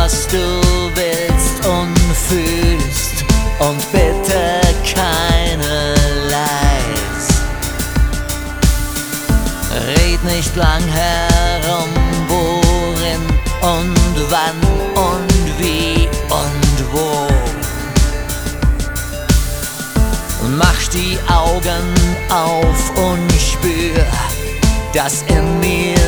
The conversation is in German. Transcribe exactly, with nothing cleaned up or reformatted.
was du willst und fühlst, und bitte keine Lies. Red nicht lang herum, worin und wann und wie und wo. Mach die Augen auf und spür, dass in mir